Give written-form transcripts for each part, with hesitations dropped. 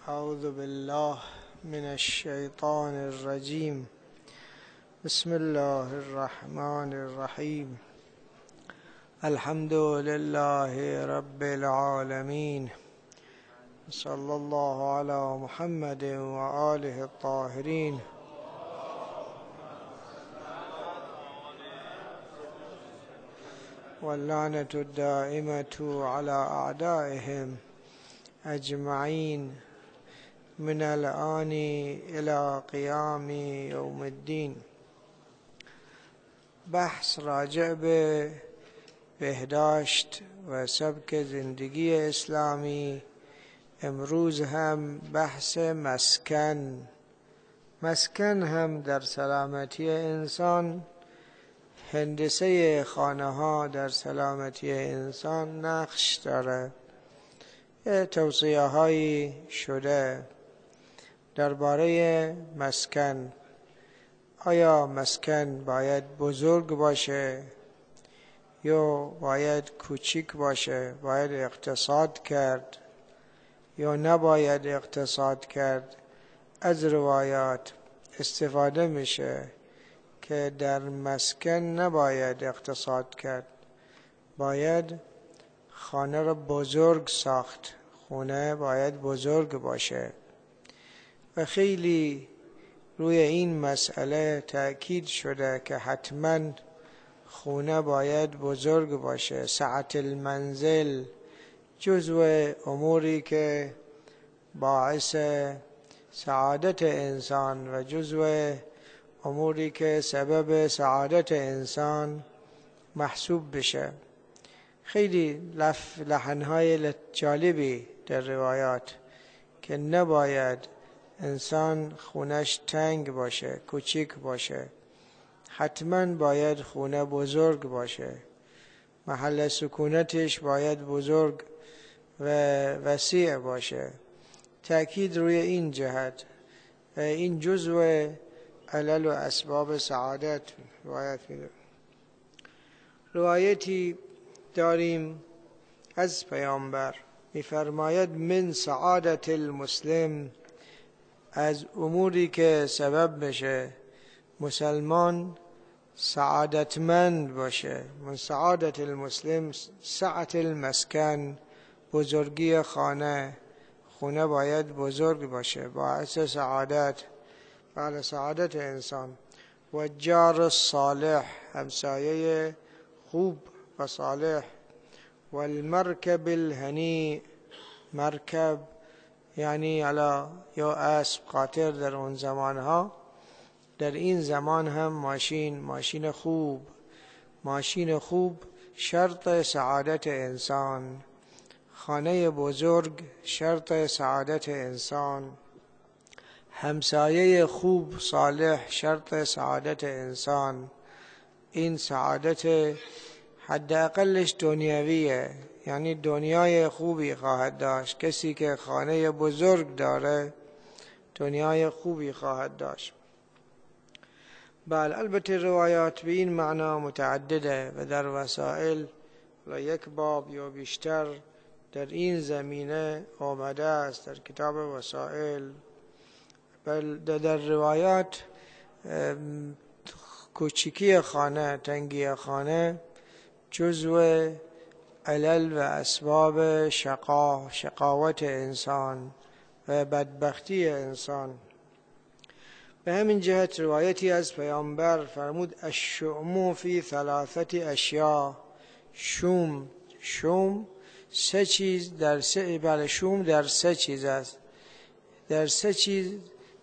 أعوذ بالله من الشيطان الرجيم. بسم الله الرحمن الرحيم. الحمد لله رب العالمين، صلى الله على محمد وآله الطاهرين. واللعنة الدائمة على أعدائهم أجمعين من الآن إلى قيام يوم الدين. بحث راجع به بهداشت و سبک زندگی اسلامی. امروز هم بحث مسکن هم در سلامتی انسان، هندسه خانه ها در سلامتی انسان نقش داره. توصیه هایی شده درباره مسکن. آیا مسکن باید بزرگ باشه یا باید کوچیک باشه؟ باید اقتصاد کرد یا نباید اقتصاد کرد؟ از روایات استفاده میشه که در مسکن نباید اقتصاد کرد، باید خانه را بزرگ ساخت، خونه باید بزرگ باشه. و خیلی روی این مسئله تأکید شده که حتما خونه باید بزرگ باشه. سعة المنزل جزو اموری که باعث سعادت انسان و جزو اموری که سبب سعادت انسان محسوب بشه. خیلی لحنهای جالبی در روایات که نباید انسان خونش تنگ باشه، کوچیک باشه، حتما باید خونه بزرگ باشه، محل سکونتش باید بزرگ و وسیع باشه. تأکید روی این جهت و این جزء علل و اسباب سعادت روایت میده. روایتی داریم از پیامبر میفرماید من سعادت المسلم، از اموری که سبب بشه مسلمان سعادتمند باشه. من سعادت المسلم سعة المسکن، بزرگی خانه باید بزرگ باشه، باعث سعادت بعد سعادت انسان. و جار الصالح، همسایه خوب و صالح. و المرکب الهنی، مرکب یعنی علا یا اسب قاطر در اون زمانها، در این زمان هم ماشین خوب شرط سعادت انسان. خانه بزرگ شرط سعادت انسان. همسایه خوب صالح شرط سعادت انسان. این سعادت حداقلش دنیویه، یعنی دنیای خوبی خواهد داشت. کسی که خانه بزرگ داره دنیای خوبی خواهد داشت. بله، البته روایات به این معنا متعدده و در وسائل یک باب یا بیشتر در این زمینه آمده است در کتاب وسائل. بل در روایات کوچیکی خانه، تنگی خانه جزو علل و اسباب شقاوت انسان و بدبختی انسان. به همین جهت روایتی از پیامبر فرمود الشؤم فی ثلاثه اشیاء. شوم سه چیز در شوم در سه چیز است. در سه چیز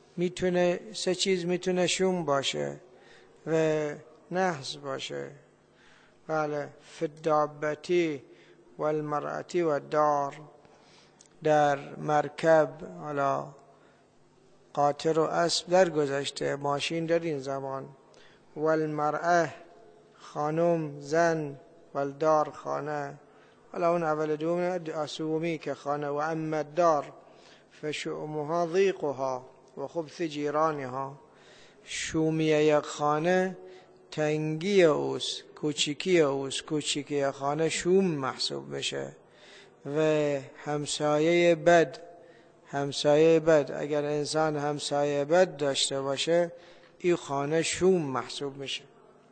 میتونه شوم باشه و نحس باشه. بله، فی الدابتی و المرأتی و الدار، در مرکب، حالا قاطر و اسب در گذشته، ماشین در این زمان. و المرأه خانم، زن. و الدار خانه، حالا اون اول دوم اسومی که خانه. و اما الدار فشؤمها ضیقها و خبث جیرانها. شومی یک خانه تنگی اوست، کوچیکی خانه شوم محسوب میشه. و همسایه بد، همسایه بد. اگر انسان همسایه بد داشته باشه این خانه شوم محسوب میشه.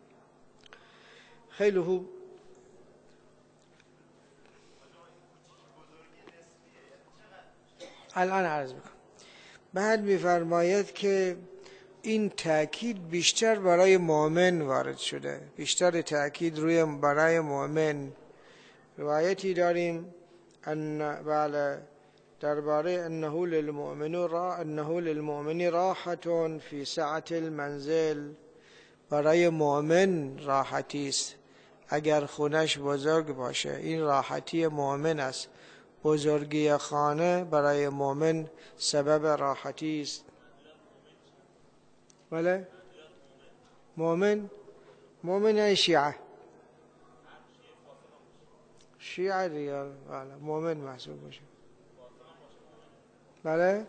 خیلی خوب. الان عرض میکنم. بعد میفرماید که این تأکید بیشتر برای مؤمن وارد شده، بیشتر تأکید روی برای مؤمن. روایتی داریم بله درباره انه للمؤمن راحة فی سعة المنزل، برای مؤمن راحتی است اگر خونش بزرگ باشه. این راحتی مؤمن است. بزرگی خانه برای مؤمن سبب راحتی است. بله مؤمن یعنی شیعه دیگر. بله مؤمن محسوب باشه. بله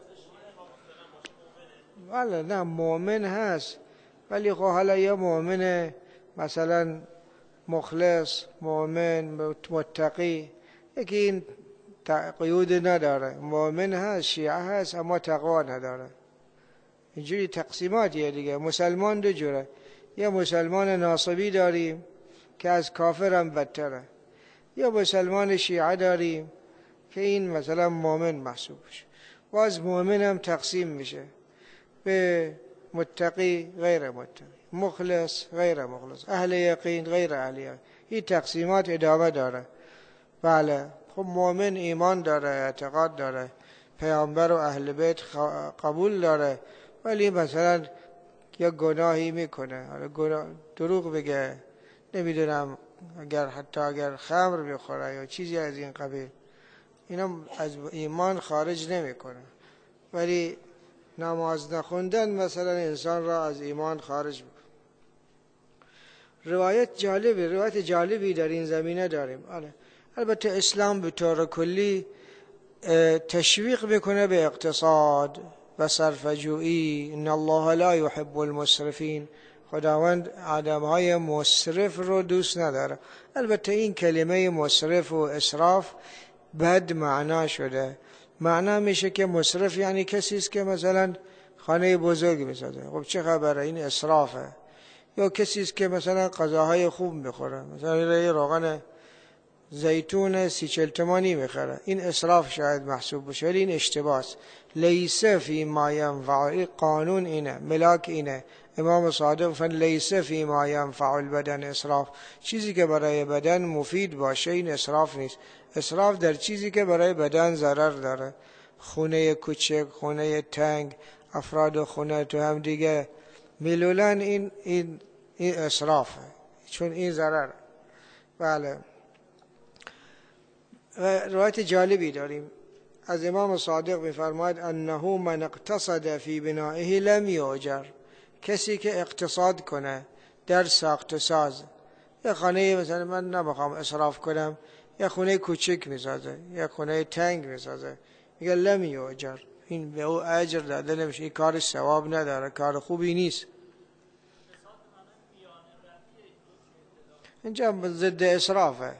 نه مؤمن هست، ولی خب حالا یه مؤمن مثلا مخلص، مؤمن متقی، یکی این قیود نداره. مؤمن هست، شیعه هست، اما تقوا نداره. اینجوری تقسیماتیه دیگه. مسلمان دو جوره. یه مسلمان ناصبی داریم که از کافر هم بدتره، یا مسلمان شیعه داریم که این مثلا مؤمن محسوب میشه. باز مؤمن هم تقسیم میشه به متقی غیر متقی، مخلص غیر مخلص، اهل یقین غیر اهل یقین. این تقسیمات ادامه داره. بله خب مؤمن ایمان داره، اعتقاد داره، پیامبر و اهل بیت قبول داره، ولی مثلا یا گناهی میکنه، دروغ بگه، نمیدونم، اگر خمر میخوره یا چیزی از این قبیل، اینا از ایمان خارج نمیکنه. ولی نماز نخوندن مثلا انسان را از ایمان خارج میکنه. روایت جالبی در این زمینه داریم. البته اسلام به طور کلی تشویق میکنه به اقتصاد و صرفه‌جویی. ان الله لا يحب المسرفین. خداوند آدم‌های مسرف رو دوست نداره. البته این کلمه مسرف و اسراف بد معنا شده. معنا میشه که مسرف یعنی کسی است که مثلا خانه بزرگ میسازه. خب چه خبره، این اسرافه. یا کسی است که مثلا غذاهای خوب میخوره، مثلا یه روغن زیتون 30-40 تومانی میخره، این اسراف شاید محسوب بشه، ولی این اشتباه است. لیس فی ما ینفع، این قانون اینه، ملاک اینه. امام صادق فرمود لیس فی ما ینفع البدن اسراف. چیزی که برای بدن مفید باشه این اسراف نیست. اسراف در چیزی که برای بدن ضرر داره. خونه کوچک، خونه تنگ، افراد خونه تو هم دیگه میلولن، این اسرافه، چون این ضرر. بله. روایت جالبی داریم از امام صادق می‌فرماید انه من اقتصد فی بنائه لم یؤجر. کسی که اقتصاد کنه در ساخت و ساز، یه خانه مثلا من نمیخوام اسراف کنم، یه خونه کوچک میسازه، یه خونه تنگ میسازه، میگه لم یؤجر، این به او اجر داده نمیشه، این کارش ثواب نداره، کار خوبی نیست. اینجا ضد اسرافه.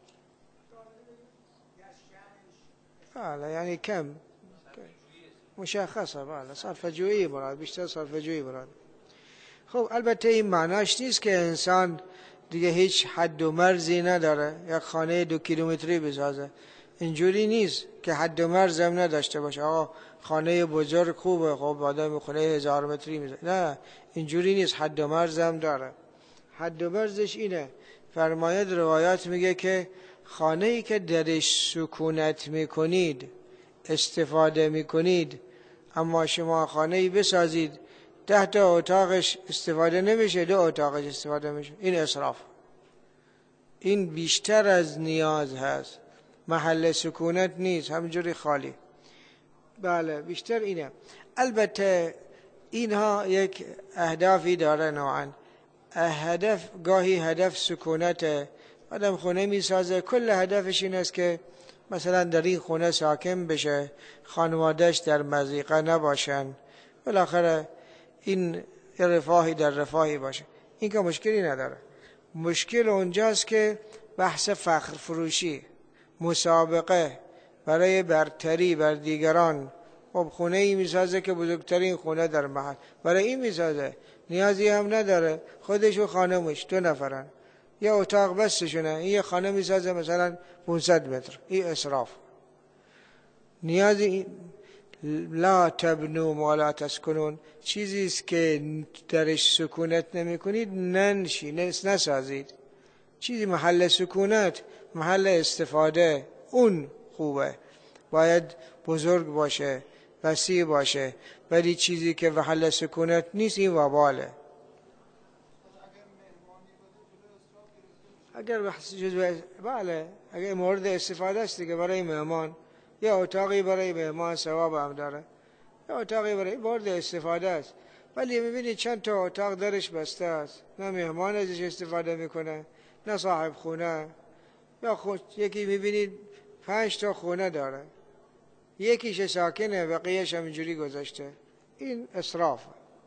بله یعنی کم مشخصه. بله صرفه‌جویی مراد، بیشتر صرفه‌جویی مراد. خب البته این معناش نیست که انسان دیگه هیچ حد و مرزی نداره، یک خانه 2 کیلومتری بسازه. اینجوری نیست که حد و مرز هم نداشته باشه. آقا خانه بزرگ خوبه، خب آدم خونه 1000 متری میزنه. نه اینجوری نیست، حد و مرز هم داره. حد و مرزش اینه، فرماید روایات میگه که خانه‌ای که درش سکونت میکنید، استفاده میکنید، اما شما خانه‌ای بسازید 10 تا اتاقش استفاده نمیشه، 2 اتاقش استفاده میشه، این اسراف. این بیشتر از نیاز هست، محل سکونت نیست، همینجوری خالی. بله بیشتر اینه. البته اینها یک اهدافی داره نوعا. گاهی هدف سکونت، آدم خونه میسازه کل هدفش این است که مثلا در این خونه ساکن بشه، خانوادهش در مضیقه نباشن، بالاخره این رفاهی در رفاهی باشه. این که مشکلی نداره. مشکل اونجاست که بحث فخر فروشی، مسابقه برای برتری بر دیگران، خب خونه ای میسازه که بزرگترین خونه در محل، برای این میسازه، نیازی هم نداره، خودش و خانمش 2 نفرن، یه اتاق بسشونه، این یه خانه میسازه مثلا 500 متر، این اسراف. نیازی لا تبنو ما لا تسکنون، چیزی است که درش سکونت نمی کنید نسازید. چیزی محل سکونت، محل استفاده، اون خوبه، باید بزرگ باشه، وسیع باشه. ولی چیزی که محل سکونت نیست این وباله. اگر بله، اگر مورد استفاده است دیگه برای مهمان، یا اتاقی برای مهمان ثواب هم داره، یا اتاقی برای مورد استفاده است. ولی میبینید چند تا اتاق درش بسته است، نه مهمان ازش استفاده میکنه نه صاحب خونه. یا یکی میبینید 5 تا خونه داره، یکیش ساکنه بقیه‌اش همینجوری گذاشته، این اسراف.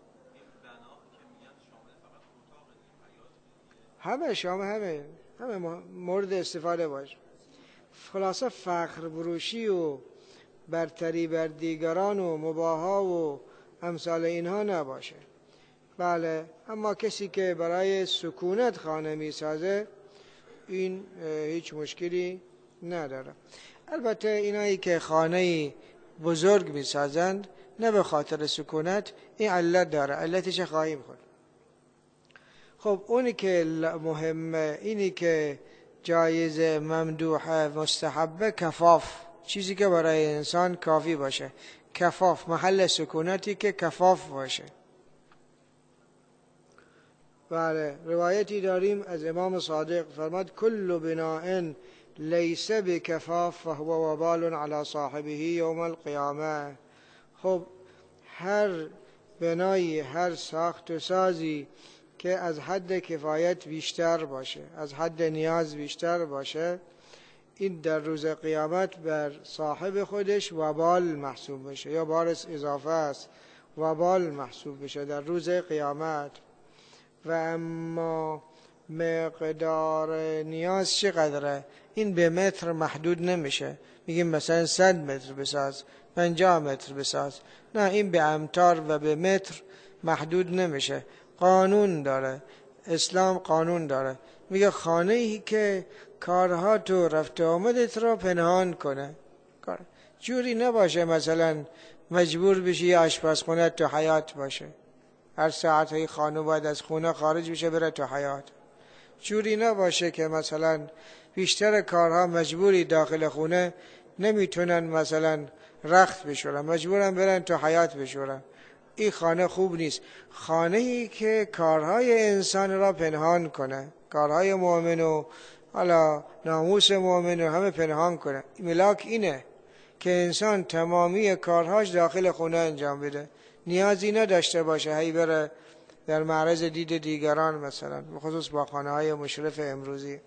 همه مورد استفاده باشه. خلاصه فخر بروشی و برتری بر دیگران و مباها و امثال اینها نباشه. بله، اما کسی که برای سکونت خانه میسازه این هیچ مشکلی نداره. البته اینایی که خانه بزرگ میسازند نه به خاطر سکونت، این علت داره، علتش خواهیم خورد. خب اونی که مهمه، اینی که جایز، ممدوحه، مستحبه، کفاف، چیزی که برای انسان کافی باشه، کفاف، محل سکونتی که کفاف باشه. بله، روایتی داریم از امام صادق فرماد کل بناء لیس بکفاف فهو وبال علی صاحبه یوم القیامه. خب هر بنایی، هر ساخت و سازی که از حد کفایت بیشتر باشه، از حد نیاز بیشتر باشه، این در روز قیامت بر صاحب خودش وبال محسوب بشه، یا بارس اضافه است، وبال محسوب بشه در روز قیامت. و اما مقدار نیاز چقدره؟ این به متر محدود نمیشه، میگیم مثلا 100 متر بساز، 50 متر بساز، نه، این به امتار و به متر محدود نمیشه. قانون داره، اسلام قانون داره، میگه خانه ای که کارها تو رفت آمدت را پنهان کنه، جوری نباشه مثلا مجبور بشی آشپزخونه تو حیاط باشه، هر ساعت خانه باید از خونه خارج بشه بره تو حیاط. جوری نباشه که مثلا بیشتر کارها مجبوری داخل خونه، نمیتونن مثلا رخت بشورن، مجبورن برن تو حیاط بشورن. این خانه خوب نیست. خانه ای که کارهای انسان را پنهان کنه، کارهای مؤمن و حالا ناموس مؤمن رو همه پنهان کنه. ملاک اینه که انسان تمامی کارهاش داخل خونه انجام بده، نیازی نداشته باشه هی بره در معرض دید دیگران، مثلا بخصوص با خانه های مشرف امروزی.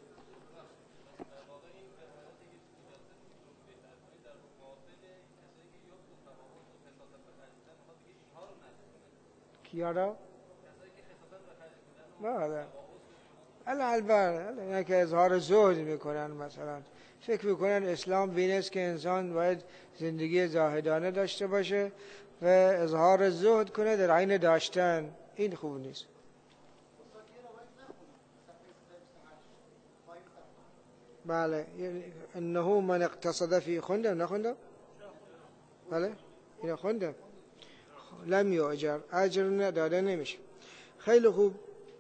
کیارا؟ بله، البته که اظهار زهد میکنن، مثلا فکر میکنن اسلام بین است که انسان باید زندگی زاهدانه داشته باشه و اظهار زهد کنه در عین داشتن. این خوب نیست. بله، انه من اقتصد فی خوندم، نخوندم؟ بله، اینو خوندم. لم یؤجر، اجر نداده نمیشه. خیلی خوب.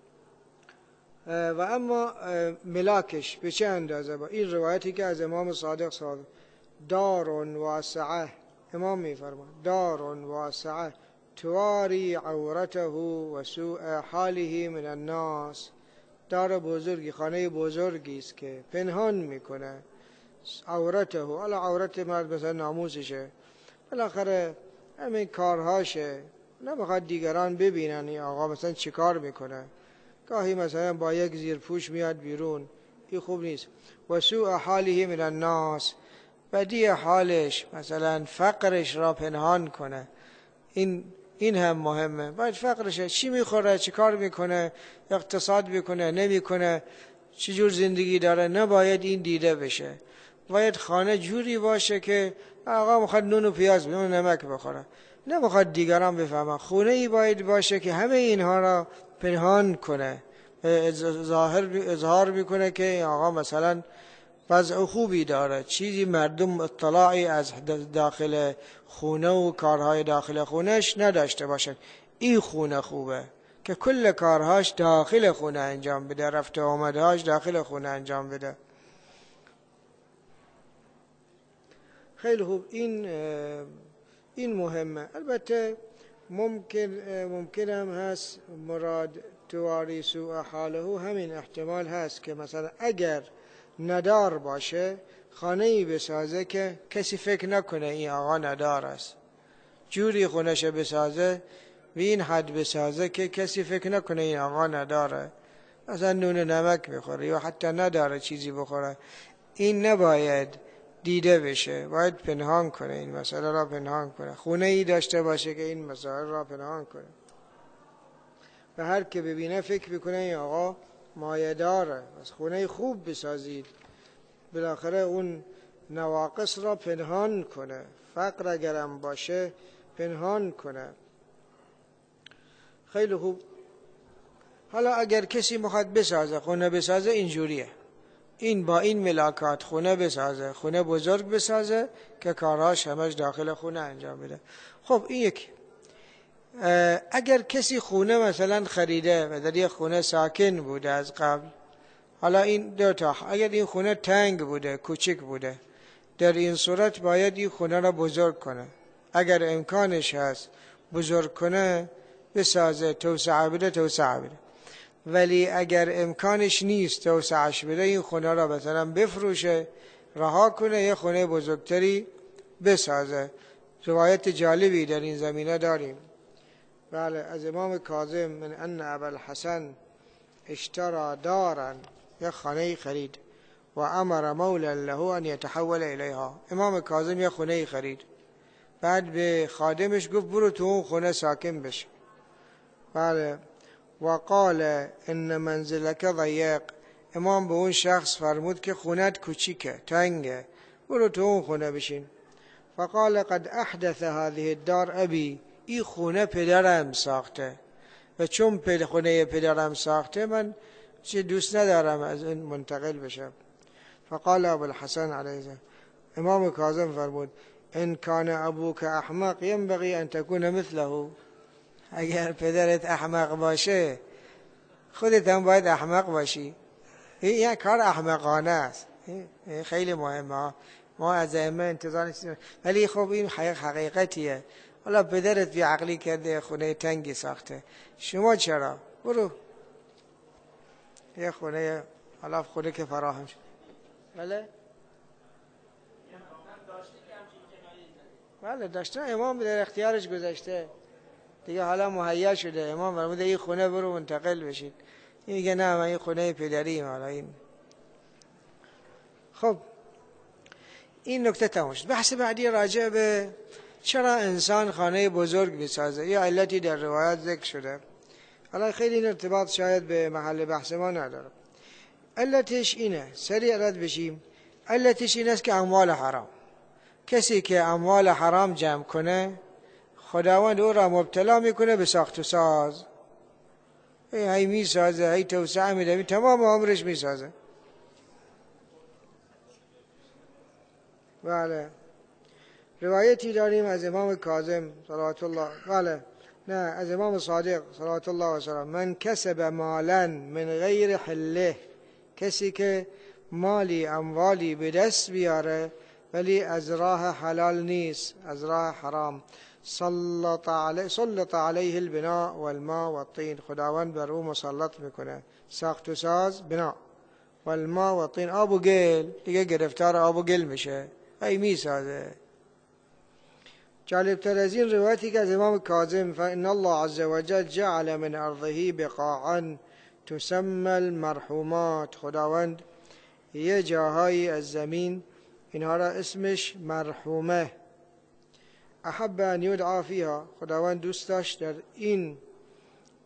و اما ملاکش به چه اندازه؟ با این روایتی که از امام صادق صادق، دار واسعه، امام میفرمان دار واسعه تواری عورته و سوء حاله من الناس. دار بزرگی، خانه بزرگی است که پنهان میکنه عورته، حالا عورت مرد مثلا ناموسشه، بالاخره همین کارهاشه، نمیخواد دیگران ببینن این آقا مثلا چی کار میکنه. گاهی مثلا با یک زیرپوش میاد بیرون، این خوب نیست. و سوء حاله من الناس، بدی حالش، مثلا فقرش را پنهان کنه. این هم مهمه. باید فقرشه، چی میخوره، چی کار میکنه، اقتصاد میکنه نمیکنه، چی جور زندگی داره، نباید این دیده بشه. باید خانه جوری باشه که آقا میخواد نون و پیاز و نمک بخوره، نمیخواد دیگران بفهمن. خونه ای باید باشه که همه اینها را پنهان کنه، اظهار میکنه که آقا مثلا وضع خوبی داره، چیزی مردم اطلاعی از داخل خونه و کارهای داخل خونهش نداشته باشن. این خونه خوبه که کل کارهاش داخل خونه انجام بده، رفت و آمدهاش داخل خونه انجام بده. خیلی خوب، این مهمه. البته ممکن هم هست مراد تواری سوء حاله، همین احتمال هست که مثلا اگر ندار باشه خانه‌ای بسازه که کسی فکر نکنه این آقا ندار است، جوری خونش بسازه و این حد بسازه که کسی فکر نکنه این آقا نداره، مثلا نون نمک میخوره یا حتی نداره چیزی بخوره. این نباید دیده بشه، باید پنهان کنه، این مسئله را پنهان کنه. خونه ای داشته باشه که این مسائل را پنهان کنه و هر که ببینه فکر بکنه این آقا مایه داره. از خونه خوب بسازید، بالاخره اون نواقص را پنهان کنه، فقر اگرم باشه پنهان کنه. خیلی خوب. حالا اگر کسی میخواد بسازه، خونه بسازه، اینجوریه، این با این ملاکات خونه بسازه، خونه بزرگ بسازه که کارهاش همش داخل خونه انجام بده. خب این یک. اگر کسی خونه مثلا خریده و در یک خونه ساکن بوده از قبل، حالا این دو تا، اگر این خونه تنگ بوده، کوچک بوده، در این صورت باید این خونه را بزرگ کنه. اگر امکانش هست بزرگ کنه بسازه، توسعه بده. ولی اگر امکانش نیست توسعهش بده، این خونه را مثلا بفروشه، رها کنه، یه خونه بزرگتری بسازه. روایت جالبی در این زمینه داریم. بله، از امام کاظم من ان ابوالحسن اشترى دارا، یه خانه خرید، و امر مولا له ان يتحول الیها. امام کاظم یه خانه خرید، بعد به خادمش گفت برو تو اون خونه ساکن بش. بله. و قال ان منزلک ضیق، امام به اون شخص فرمود که خونت کوچیکه، تنگه، برو تو اون خونه بشین. فقال قد احدث هذه الدار ابی، این خونه پدرم ساخته و چون خونه پدرم ساخته من چه دوست ندارم از این منتقل بشم. فقال ابوالحسن علیه السلام، امام کاظم فرمود ان کان ابوک احمق ینبغی ان تکون مثله، اگر پدرت احمق باشه خودت هم باید احمق باشی. این کار احمقانه است، این خیلی مهمه، ما از ائمه انتظار نیستیم، ولی خب این حقیقتیه. حالا پدرت بی عقلی کرده، خونه تنگی ساخته، شما چرا؟ برو یه خونه، حالا خونه که فراهم شد. بله داشته، امام در اختیارش گذاشته دیگه، حالا مهیا شده، امام فرموده این خونه برو منتقل بشید. این میگه نه من این خونه پدریم. حالا این خب این نکته تمام شد. بحث بعدی راجع به چرا انسان خانه بزرگ بسازه، یا علتی در روایت ذکر شده. حالا خیلی این ارتباط شاید به محل بحث ما نداره. علتش اینه، سریع رد بشیم. علتش این است که اموال حرام، کسی که اموال حرام جمع کنه خداوند او را مبتلا میکنه به ساخت و ساز. هی میسازه، هی توسعه میده، تمام عمرش میسازه. بله. روایتی داریم از امام کاظم صلوات الله، بله نه، از امام صادق صلوات الله و سلام، من کسب مالا من غیر حله، کسی که مالی اموالی به دست بیاره ولی از راه حلال نیست، از راه حرام، سلط علیه البناء والماء والطین، خداوند بر او مسلط میکنه ساخت و ساز، بنا والماء والطین، آب و گل، دیگه گرفتار آب و گل میشه، ای میسازه. جالبتر از این روایتی که از امام کاظم، فإن الله عز وجل جعل من ارضه بقاعا تسمى المرحومات، خداوند یه جاهایی از زمین اینها را اسمش مرحومه، احب ان یدعا فیها، خداوند دوست داشت در این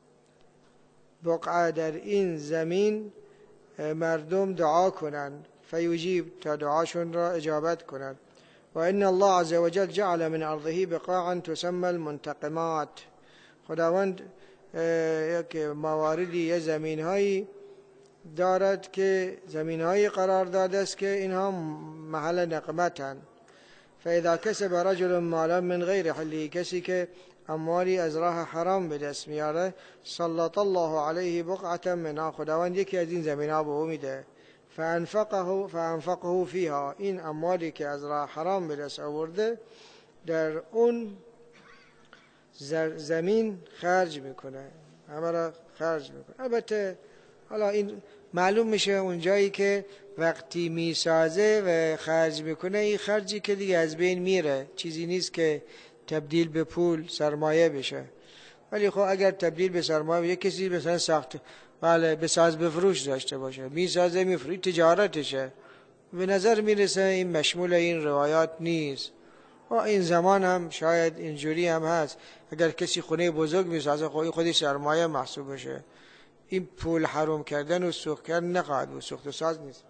بقعه، در این زمین مردم دعا کنند. فیجیب تا دعاشون را اجابت کند. و ان الله عز وجل جعل من ارضه بقاعا تسمى المنتقمات. خداوند یک مواردی یه زمینهایی دارد که زمینهایی قرار داده است که اینها محل نقمتن. فاذا کسب رجل مالا من غیر حله، کسی که اموالی از راه حرام به دست میاره، سلط الله علیه بقعه منها، خداوند یکی از این زمینها به او میده، فانفقه فیها، این اموالی که از راه حرام به دست آورده در اون زمین خرج میکنه، همه را خرج میکنه. البته حالا این معلوم میشه اون جایی که وقتی میسازه و خرج میکنه، این خرجی که دیگه از بین میره، چیزی نیست که تبدیل به پول سرمایه بشه. ولی خب اگر تبدیل به سرمایه بشه، کسی مثلا ساخت بله بساز بفروش داشته باشه، میسازه میفروشه، تجارتشه، به نظر میرسه این مشمول این روایات نیست. و این زمان هم شاید اینجوری هم هست، اگر کسی خونه بزرگ میسازه خودش سرمایه محسوب بشه، این پول حروم کردن و سوخت کردن نخواهد بود، سوخت و ساز نیست.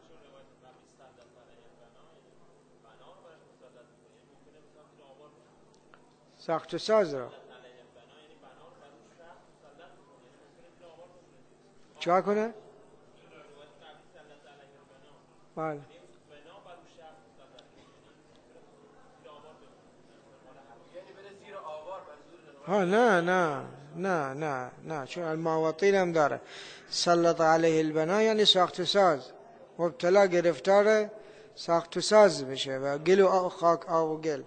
ساخت و ساز را چه کنه؟ بله. ها نه چون المواطین هم داره. سلط علیه البنا یعنی ساخت و ساز، مبتلا گرفتار ساخت و ساز بشه و گل و خاک آب و گل.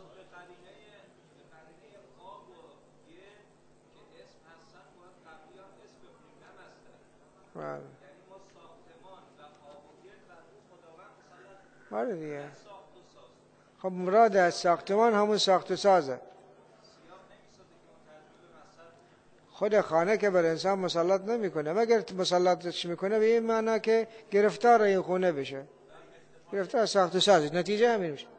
بله دیگه. خب مراد از ساختمان همون ساخت و سازه. خود خانه که بر انسان مسلط نمیکنه، مگر مسلطش میکنه به این معنی که گرفتار این خونه بشه، گرفتار ساخت و ساز، نتیجه همین میشه.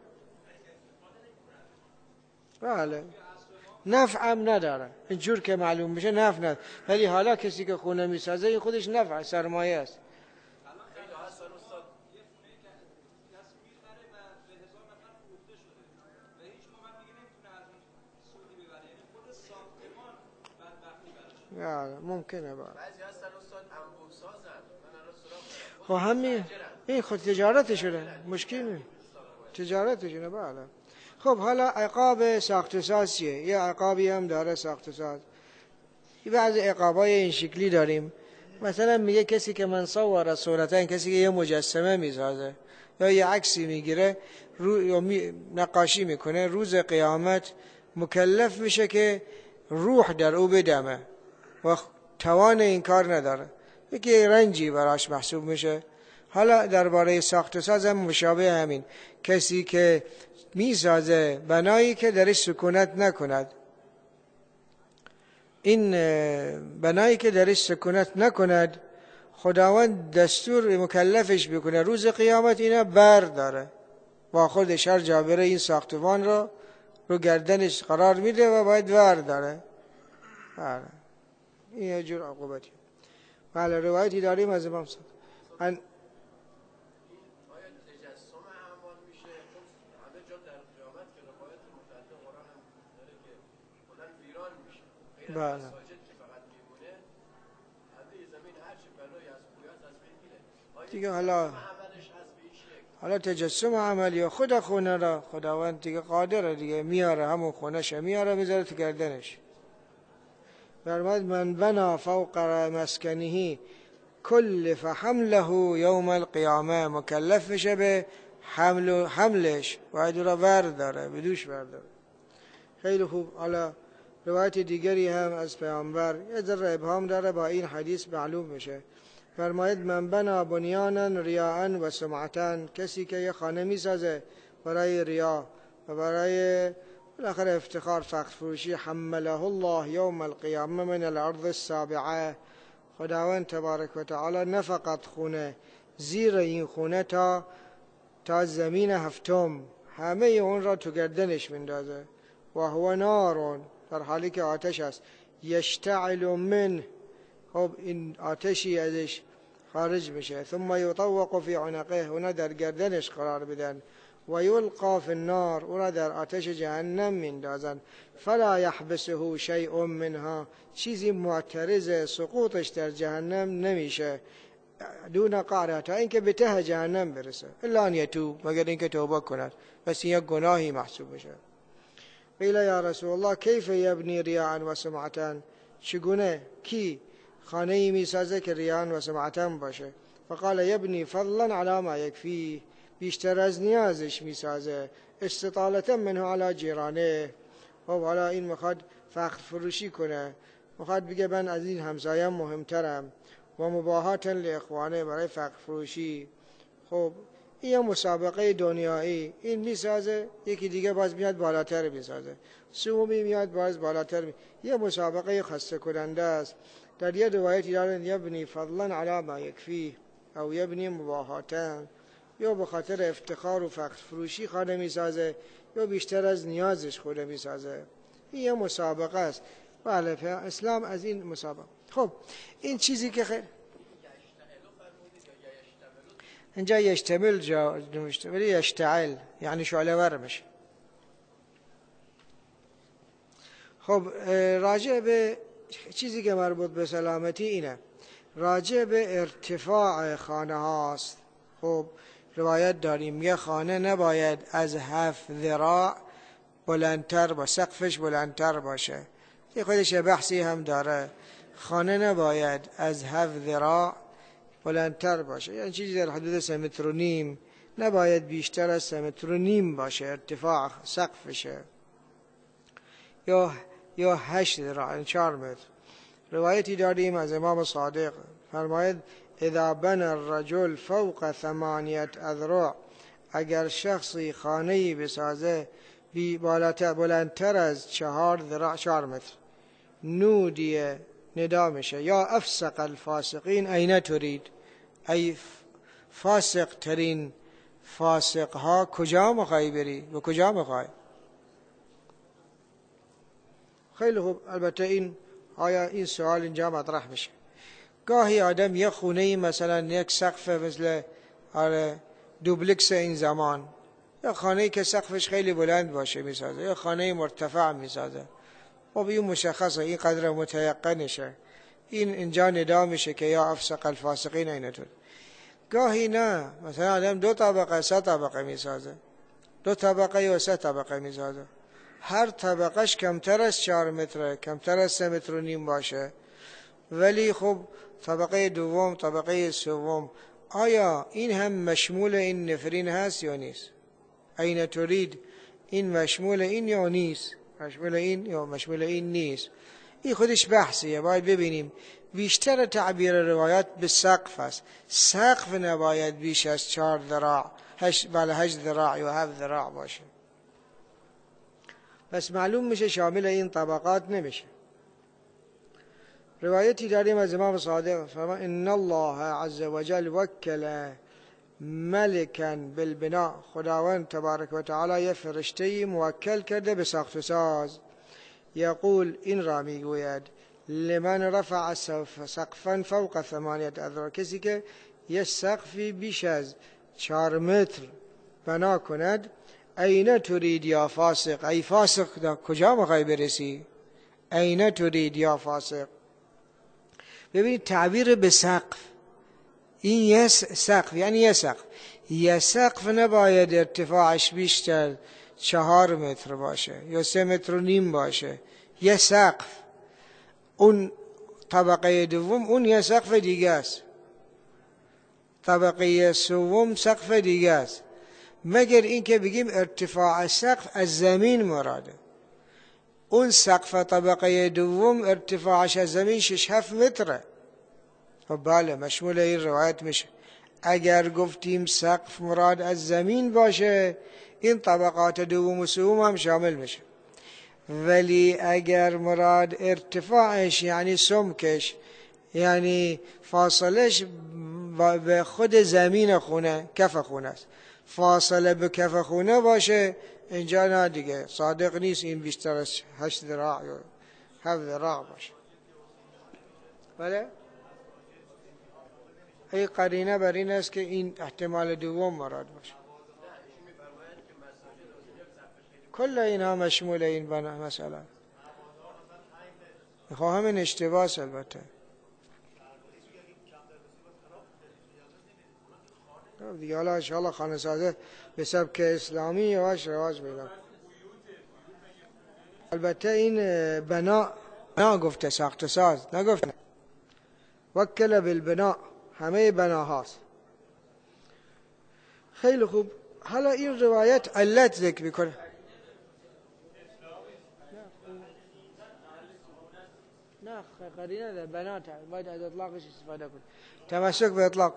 بله. نفع هم نداره اینجور که معلوم میشه، نفع نداره. ولی حالا کسی که خونه میسازه این خودش نفع سرمایه است. ممکنه با بعضی هستن استاد انبوه سازن، خب همین این خود تجارتشونه، مشکل نیست، تجارتشونه. بله. خب حالا عقاب ساخت و ساز چیه؟ یه عقابی هم داره ساخت و ساز. بعضی عقابای این شکلی داریم، مثلا میگه کسی که من صور صورتن، کسی که یه مجسمه میسازه یا یه عکسی میگیره یا نقاشی میکنه، روز قیامت مکلف میشه که روح در او بدمه و توان این کار نداره، یکی رنجی براش محسوب میشه. حالا درباره ساخت و ساز هم مشابه همین، کسی که میسازه بنایی که درش سکونت نکند، این بنایی که درش سکونت نکند خداوند دستور مکلفش بکنه روز قیامت اینا بر داره، با خودش هر جا بره این ساختمان رو گردنش قرار میده و باید ور داره. بله. این یه جور عقوبتی. بله روایتی داریم از امام صادق. آیا تجسم اعمال میشه؟ همه جا در قیامت که روایت متعدد قرآن هم داره که کلاً ویران میشه، غیر از مساجد که فقط میمونه، همه زمین هرچی بلایی از بویات از بین میره. دیگه حالا تجسم عملی خود خونه را خداوند دیگه قادره دیگه، میاره همون خونه‌ش میاره میذاره تو گردنش. فرمود من بنا فوق مسکنه کلف حمله یوم القیامه، مکلف میشه به حملش، باید را برداره، بدوش برداره. خیلی خوب. حالا روایت دیگری هم از پیامبر یه ذره ابهام داره، با این حدیث معلوم میشه. فرماید من بنا بنیانا ریاء و سمعتا، کسی که یه خانه میسازه برای ریا و برای بالاخره افتخار فخر فروشی، حمله الله یوم القیامه من الارض السابعه، خداوند تبارک و تعالی نه فقط خونه، زیر این خونه تا زمین هفتم همه اون را تو گردنش میندازه. و هو نار، در حالی که آتش است، یشتعل من، خب این آتشی ازش خارج میشه. ثم یطوق فی عنقه، اونا در گردنش قرار بدن. و یلقا فی النار، اونا در آتش جهنم میندازن. فلا یحبسه شیء منها، چیزی معترض سقوطش در جهنم نمیشه. دون قعرها، تا اینکه به ته جهنم برسه. الا ان یتوب، مگر اینکه توبه کند، بس این یک گناهی محسوب بشه. قیل یا رسول الله کیف یبنی ریاء و سمعة، چگونه کی خانه‌ای میسازه که ریاء و سمعة باشه؟ فقال یبنی فضلا علی ما یکفی، بیشتر از نیازش میسازه، استطالة منه علی جیرانه. خب حالا این میخواد فخر فروشی کنه، میخواد بگه من از این همسایم مهمترم، و مباهاتا لاخوانه، برای فخر فروشی. خب این یه مسابقه دنیایی، این میسازه، یکی دیگه باز میاد بالاتر میسازه، سومی میاد باز بالاتر یه مسابقه خسته کننده است. در یه روایتی دارن یبنی فضلا علی ما یکفی او یبنی مباهاتا، یا به خاطر افتخار و فخر فروشی خانه میسازه، یا بیشتر از نیازش خونه میسازه. این یه مسابقه است. بله، اسلام از این مسابقه. خب این چیزی که خیلی اینجا یشتمل جا نوشته، ولی یشتعل یعنی شعله ور میشه. خب راجع به چیزی که مربوط به سلامتی اینه، راجع به ارتفاع خانه هاست. خب روایت داریم یه خانه نباید از 7 ذراع بلندتر با سقفش بلندتر باشه. یه خودش بحثی هم داره، خانه نباید از 7 ذراع بلندتر باشه، یعنی چیزی در حدود 3 متر و نیم، نباید بیشتر از 3 متر و نیم باشه ارتفاع سقفشه، یا 8 ذراع، یعنی 4 متر. روایتی داریم از امام صادق فرماید اذا بنى الرجل فوق 8 اذرع، اگر شخصی خانه‌ای بسازه بلندتر از 4 ذراع 4 متر، نودیه ندا میشه یا افسق الفاسقین این ترید، ای فاسق ترین فاسق ها کجا میخوای بری، به کجا میخوای؟ خیلی خوب. البته این آیا این سوال اینجا مطرح میشه. گاهی آدم یه خونه مثلا یک سقف مثل دوبلکس این زمان، یا خانه‌ای که سقفش خیلی بلند باشه میسازه، یا خانه مرتفع میسازه. خب این مشخصه، این قدر متیقنشه، این اینجا ندا میشه که یا افسق الفاسقین اینتون. گاهی نه، مثلا آدم 2 طبقه 3 طبقه میسازه، 2 طبقه یا 3 طبقه میسازه، هر طبقهش کمتر از 4 متره، کمتر از 3 متر و نیم باشه، ولی خب طبقه دوم طبقه سوم، آیا این هم مشمول این نفرین هست یا نیست؟ این ترید این مشمول این یا نیست؟ مشمول این یا مشمول این نیست؟ این خودش بحثیه، باید ببینیم. بیشتر تعبیر روایات به سقف است، سقف نباید بیش از 4 ذراع 8 ذراع یا 7 ذراع باشه. بس معلوم میشه شامل این طبقات نمیشه. روایتی داریم از امام صادق فرمان ان الله عز وجل وکل ملکا بالبناء، خداوند تبارک و تعالی یه فرشته موکل کرده به ساخت و ساز. یقول این را میگوید لمن رفع سقفا فوق 8 اذرع، کسی که یه سقفی بیش از 4 متر بنا کند، این ترید یا فاسق، ای فاسق کجا میخوای برسی؟ این ترید یا فاسق. ببینید تعبیر به سقف، این یه سقف یعنی یه سقف نباید ارتفاعش بیشتر 4 متر باشه یا 3 متر و نیم باشه. یه سقف، اون طبقه دوم اون یه سقف دیگه است، طبقه سوم سقف دیگه است، مگر اینکه بگیم ارتفاع سقف از زمین مراده. اون سقف طبقه دوم ارتفاعش از زمین 6-7 متره. خب بله مشمول این روایت میشه. اگر گفتیم سقف مراد از زمین باشه، این طبقات دوم و سوم هم شامل میشه. ولی اگر مراد ارتفاعش یعنی سمکش، یعنی فاصلش به خود زمین خونه، کف خونه است، فاصله به کف خونه باشه، اینجا نه دیگه صادق نیست این بیشتر از 8 ذراع یا 7 ذراع باشه. بله ای قرینه بر این است که این احتمال دوم مراد باشه. کل اینها مشمول این بنا مثلا میخواه همین اشتباس البته دیگه. حالا انشاءالله خانه سازه به سبک اسلامی یواش رواج پیدا. البته این بنا گفته ساخت ساز نگفته وکل بالبناء، همه بناهاست. خیلی خوب. حالا این روایت علت ذکر میکنه. نه قرینه ده بنات باید از اطلاقش استفاده کنید. تمسک به اطلاق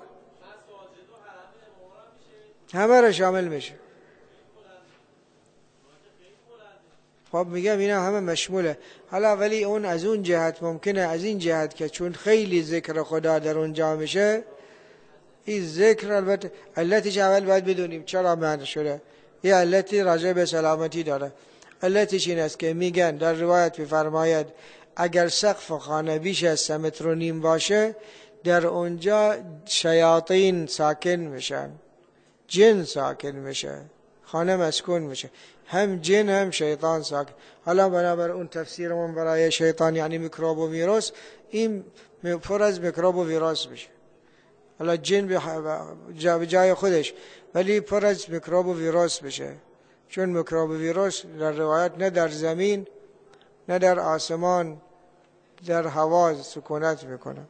همه را شامل میشه. خب میگم اینا همه مشموله. حالا ولی اون از اون جهت ممکنه، از این جهت که چون خیلی ذکر خدا در اونجا میشه، این ذکر البته علتش اول باید بدونیم چرا معنی شده. یه علتی راجع به سلامتی داره. علتش این است که میگن در روایت میفرماید اگر سقف خانه بیش از 3.5 متر باشه در اونجا شیاطین ساکن میشن، جن ساکن میشه، خانه مسکون میشه، هم جن هم شیطان ساکن. حالا بنابر اون تفسیرمون برای شیطان یعنی میکروب و ویروس، این پر از میکروب و ویروس میشه. حالا جن به جای خودش ولی پر از میکروب و ویروس بشه، چون میکروب و ویروس در روایت نه در زمین نه در آسمان، در هوا سکونت میکنه.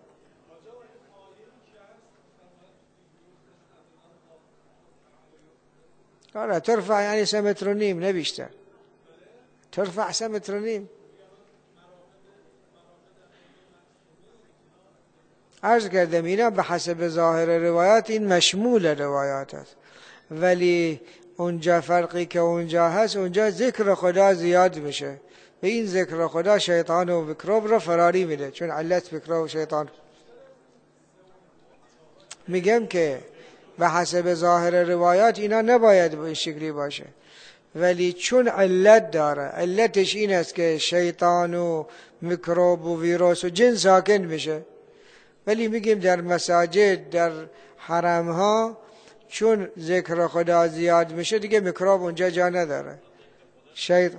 آره ترفع یعنی 3.5 متر نه بیشتر. ترفع 3.5 متر. عرض کردم اینا به حسب ظاهر روایات این مشمول روایات است، ولی اونجا فرقی که اونجا هست، اونجا ذکر خدا زیاد میشه و این ذکر خدا شیطان و میکروب را فراری میده، چون علت میکروب و شیطان. میگم که به حسب ظاهر روایات اینا نباید به شکلی باشه، ولی چون علت داره، علتش این است که شیطان و میکروب و ویروس و جن ساکن میشه. ولی میگیم در مساجد، در حرم ها، چون ذکر خدا زیاد میشه دیگه میکروب اونجا جا نداره. شیطان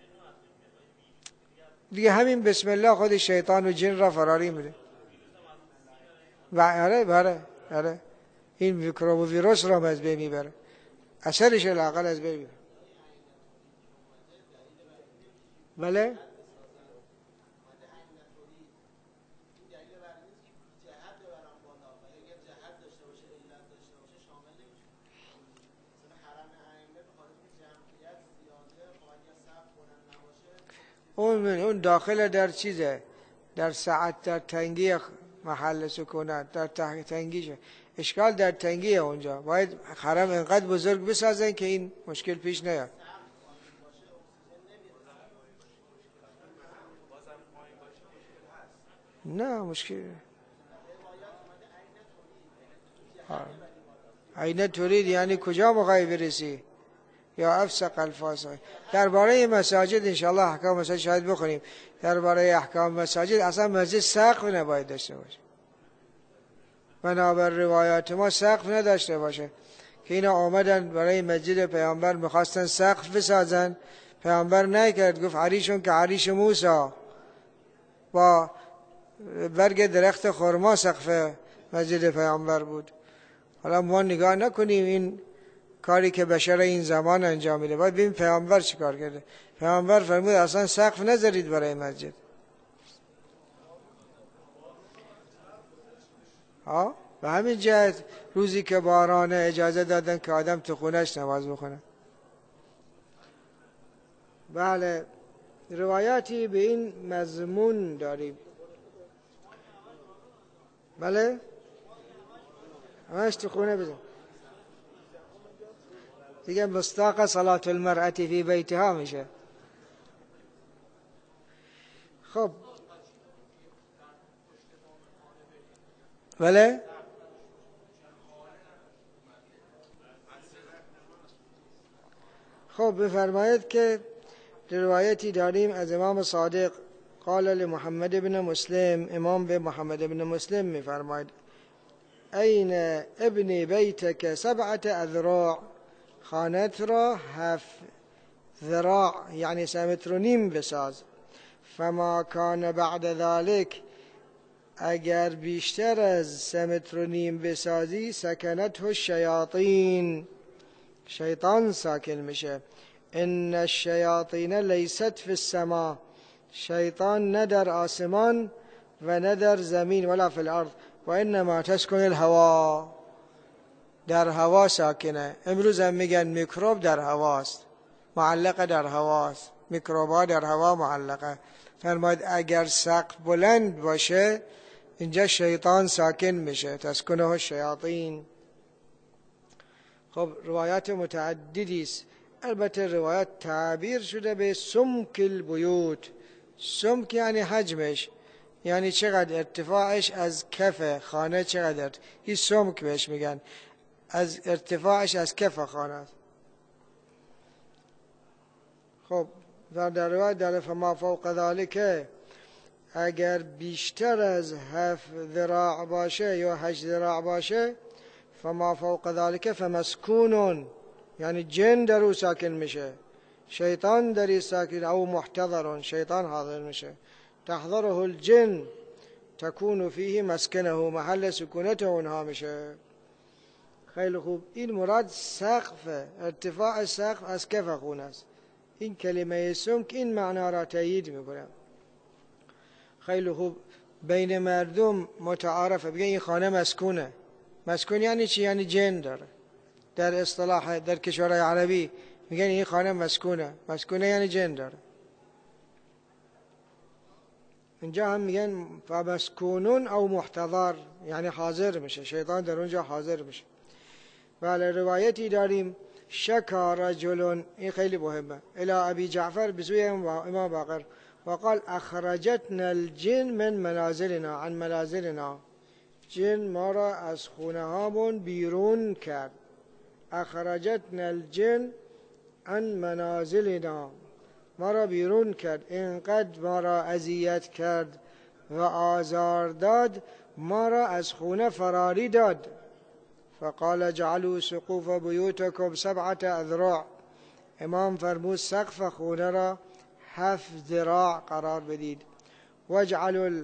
دیگه همین بسم الله خود شیطان و جن را فراری میده. و آره این میکروب و ویروس را از بین میبره، اثرش لااقل از بین میبره. بله اون داخل در چیزه، در ساعت، در تنگی محل سکونت، در تنگیشه. اشکال در تنگیه. اونجا باید حرم انقدر بزرگ بسازن که این مشکل پیش نیاد. نه مشکل عینه تورید یعنی کجا مخوای برسی؟ یا افسق الفاظ. درباره مساجد انشاءالله احکام مساجد شاید بخونیم. درباره احکام مساجد اصلا مسجد سقف نباید داشته باشه. بنابر روایات ما سقف نداشته باشه که اینا آمدن برای مسجد پیامبر میخواستن سقف بسازن، پیامبر نکرد، گفت عریشون که عریش موسی، با برگ درخت خرما سقف مسجد پیامبر بود. حالا ما نگاه نکنیم این کاری که بشر این زمان انجام میده، باید ببین پیامبر چی کار کرده. پیامبر فرمود اصلا سقف نذارید برای مسجد. به همین جهت روزی که بارانه اجازه دادن که آدم تو خونش نماز بخونه. بله روایاتی به این مضمون داریم. بله همش تو خونه بزن دیگه. مصداق صلاة المرأة فی بیتها میشه. خب بله خب بفرمایید که روایتی داریم از امام صادق قال لمحمد بن مسلم. امام به محمد بن مسلم میفرماید این ابن بیتک 7 اذراع، خانت را 7 ذراع یعنی 3.5 متر بساز. فما کان بعد ذلك، اگر بیشتر از 3.5 متر بسازی، سکنته الشیاطین، شیطان ساکن میشه. ان الشیاطین لیست فی السماء، شیطان نه در آسمان و نه در زمین ولا فی الارض، و انما تسکن الهوا، در هوا ساکنه. امروز هم میگن میکروب در هواست، معلقه در هواست، میکروبا در هوا معلقه. فرماید اگر سقف بلند باشه اینجا شیطان ساکن میشه، تسکنه الشیاطین. خب روایات متعددی است، البته روایات تعبیر شده به سمک البیوت. سمک یعنی حجمش، یعنی چقدر ارتفاعش از کف خانه، چقدر این سمک بهش میگن، از ارتفاعش از کف خانه است. خب در روایت داره فما فوق ذلك، اگر بیشتر از 7 ذراع باشه یا 8 ذراع باشه، فما فوق ذلك فمسکون، یعنی جن در او ساکن میشه، شیطان در این ساکن، او محتضر، شیطان حاضر میشه. تحضره الجن تکون فیه مسکنه، محل سکونت اونها میشه. خیلی خوب، این مراد سقف، ارتفاع سقف از کف خونه است. این کلمه سمک این معنا را تایید میکنه. خیلی خوب، بین مردم متعارفه، بگه این خانه مسکونه. مسکون یعنی چی؟ یعنی جن داره. در اصطلاح در کشورهای عربی میگن این خانه مسکونه. مسکونه یعنی جن داره. اینجا هم میگن فمسکونون او محتضر، یعنی حاضر میشه، شیطان در اونجا حاضر میشه. بله، روایتی داریم شکا رجل، این خیلی مهمه، الى ابی جعفر بسوی امام باقر وقال اخرجتنا الجن من منازلنا، عن منازلنا، جن ما را از خونه هامون بیرون کرد. اخرجتنا الجن عن منازلنا، ما را بیرون کرد، اینقدر ما را اذیت کرد و آزار داد، ما را از خونه فراری داد. فقال جعلوا سقوف بیوتکم 7 اذراع، امام فرمود سقف خونه را 7 ذراع قرار بدید. واجعلوا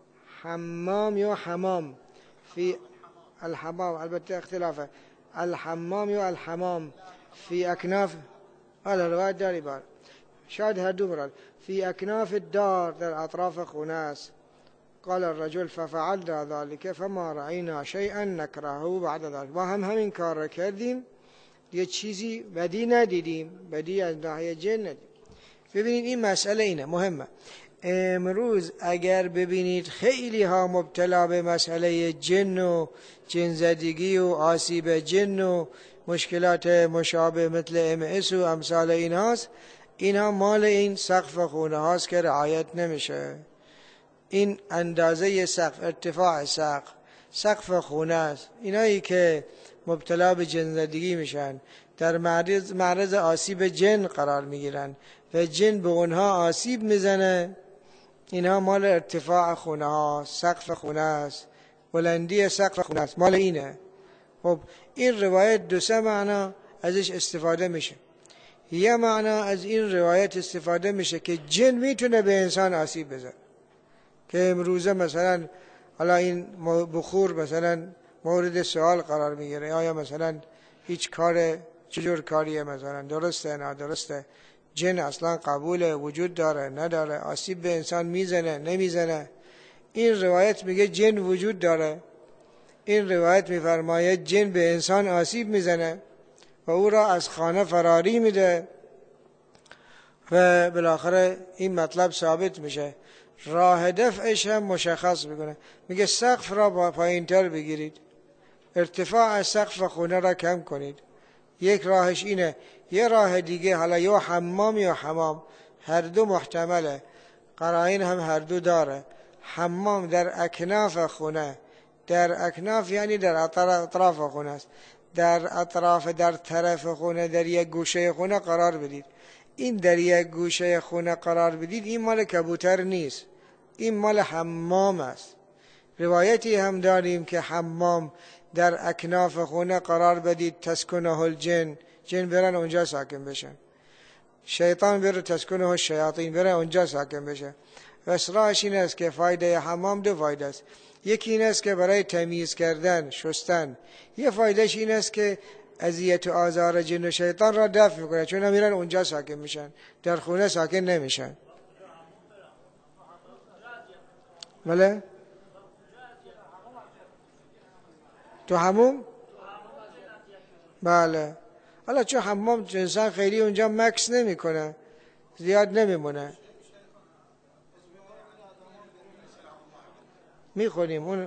الحمام یا حمام فی الحمام، البته اختلافه، الحمام یا الحمام فی اکناف، حالا روایت داری بار شاید هر دو مراد، فی اکناف الدار، در اطراف خونه است. قال الرجل ففعلنا ذلك فما رأينا شيئا نكرهه بعد ذلك، ما هم همین کار را کردیم، یه چیزی بدی ندیدیم، بدی از ناحیه جن ندیدیم. ببینید این مسئله اینه مهمه. امروز اگر ببینید خیلی ها مبتلا به مسئله جن و جنزدگی و آسیب جن و مشکلات مشابه مثل MS و امثال این هاست، اینها مال این سقف خونه هاست که رعایت نمیشه. این اندازه سقف، ارتفاع سقف خونه است. اینایی که مبتلا به جنزدگی میشن در معرض آسیب جن قرار میگیرن و جن به اونها آسیب میزنه، اینها مال ارتفاع خونه ها، سقف خونه است، بلندی سقف خونه است، مال اینه. خب این روایت 2-3 معنا ازش استفاده میشه. یه معنا از این روایت استفاده میشه که جن میتونه به انسان آسیب بزنه، که امروزه مثلا حالا این بخور مثلا مورد سوال قرار میگیره، آیا مثلا هیچ کار چجور کاریه، مثلا درسته نادرسته، جن اصلا قبول وجود داره نداره، آسیب به انسان میزنه نمیزنه. این روایت میگه جن وجود داره، این روایت میفرماید جن به انسان آسیب میزنه و او را از خانه فراری میده و بالاخره این مطلب ثابت میشه. راه دفعش هم مشخص میکنه، میگه سقف را پایین تر بگیرید، ارتفاع سقف خونه را کم کنید. یک راهش اینه. یه راه دیگه، حالا یا حمام یا حمام، هر دو محتمله، قرائن هم هر دو داره. حمام در اکناف خونه، در اکناف یعنی در اطراف خونه است، در اطراف، در طرف خونه، در یک گوشه خونه قرار بدید. این در یک گوشه خونه قرار بدید، این مال کبوتر نیست، این مال حمام است. روایتی هم داریم که حمام در اکناف خونه قرار بدید تسکنه الجن، جن برن اونجا ساکن بشن، شیطان بره تسکنه الشیاطین، بره اونجا ساکن بشه. و اصلاحش این است که فایده حمام دو فایده است. یکی این است که برای تمیز کردن، شستن. یه فایدهش این است که اذیت و آزار جن و شیطان را دفع میکنه، چون میرن اونجا ساکن میشن، در خونه ساکن نمیشن. بله؟ تو حموم؟ بله. حالا چون حمام انسان خیلی اونجا مکس نمیکنه، زیاد نمیمونه. میخونیم اون.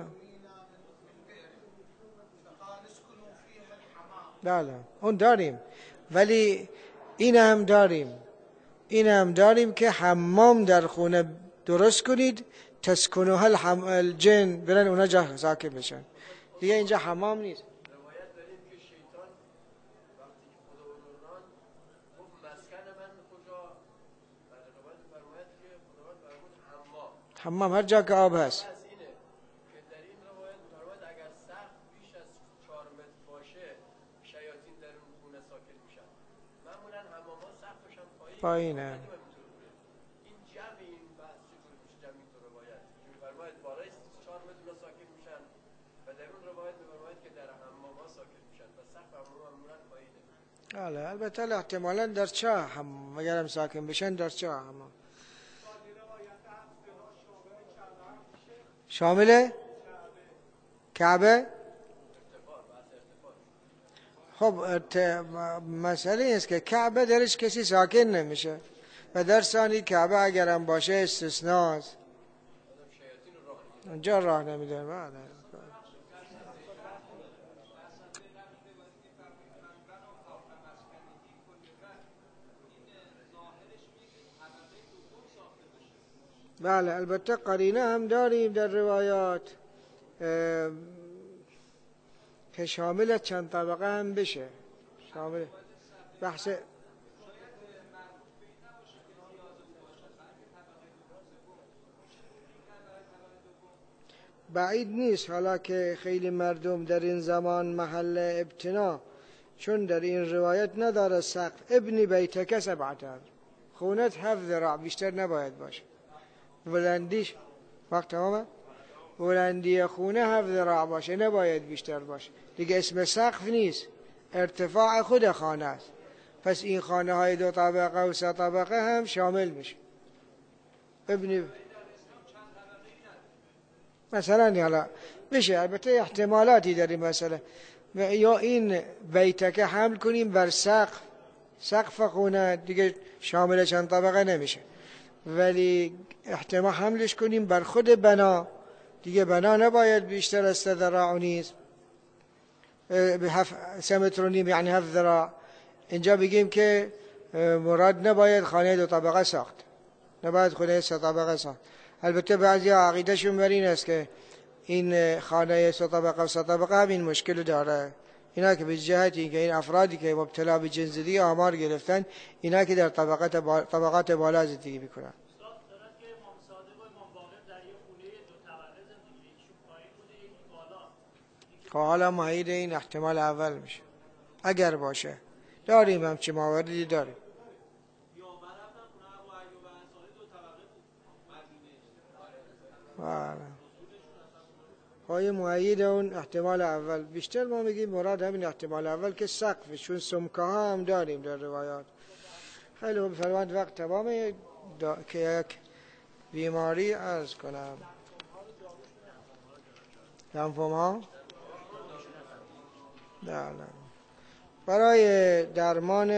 بله اون داریم، ولی این هم داریم که حمام در خونه درست کنید تسکنه الجن، برن اونا جا ساکن بشن. دیگه اینجا حمام نیست. روایت داریم که شیطان وقتی که خدا بزرگان گفت مسکن من کجا، در روایت فرماید که خداوند فرمود حمام، هر جا که آب هست. از اینه که در این روایت فرماید اگر سقف بیش از 4 متر باشه شیاطین در اون خونه ساکن میشن. معمولا حمام‌ها سقفش هم پایینه. این جمع این بحث چطور میشه جمع این روایت؟ چون فرماید بالای 4 متر ساکن میشن و در اون روایت فرماید که در حمام‌ها ساکن میشن و سقف حمام معمولا پایینه. بله البته احتمالاً در چاه حمام اگر هم ساکن بشن در چاه حمام. شامل کعبه؟ خب مسئله است که کعبه درش کسی ساکن نمیشه و در ثانی کعبه اگر هم باشه استثناست، اونجا راه نمیده. بله البته قرینه هم داریم در روایات که شامل چند طبقه هم بشه. شامل بحث بعید نیست، حالا که خیلی مردم در این زمان محل ابتنا، چون در این روایت نداره سقف ابنی بیتک 7 خونت 7 ذراع بیشتر نباید باشه. بلندیش وقت تمامه، بلندی خونه 7 ذراع باشه، نباید بیشتر باشه. دیگه اسم سقف نیست، ارتفاع خود خانه است. پس این خانه های 2 طبقه و 3 طبقه هم شامل میشه. ابن مثلا حالا بشه، البته احتمالاتی در این مسئله. یا این بیتک حمل کنیم بر سقف خونه، دیگه شامل چند طبقه نمیشه، ولی احتمال حملش کنیم بر خود بنا، دیگه بنا نباید بیشتر از 3 ذراع نیست، به 3 متر و نیم یعنی 7 ذراع. اینجا بگیم که مراد نباید خانه 2 طبقه ساخت، نباید خانه 3 طبقه ساخت. البته بعضی عقیده شون بر این است که این خانه 3 طبقه و 3 طبقه هم این مشکل داره. اینا که به جهتی که این افرادی که مبتلا به جنزدی آمار گرفتن، اینا که در طبقات بالا زندگی میکنن. خب حالا معید این احتمال اول میشه اگر باشه. داریم همچی مواردی داریم. پای معید اون احتمال اول بیشتر ما میگیم مراد همین احتمال اول که سقف، چون سمکه ها هم داریم در روایات. خیلی خوب فرماند وقت تمامه که یک بیماری عرض کنم. لنفوم ها برای درمان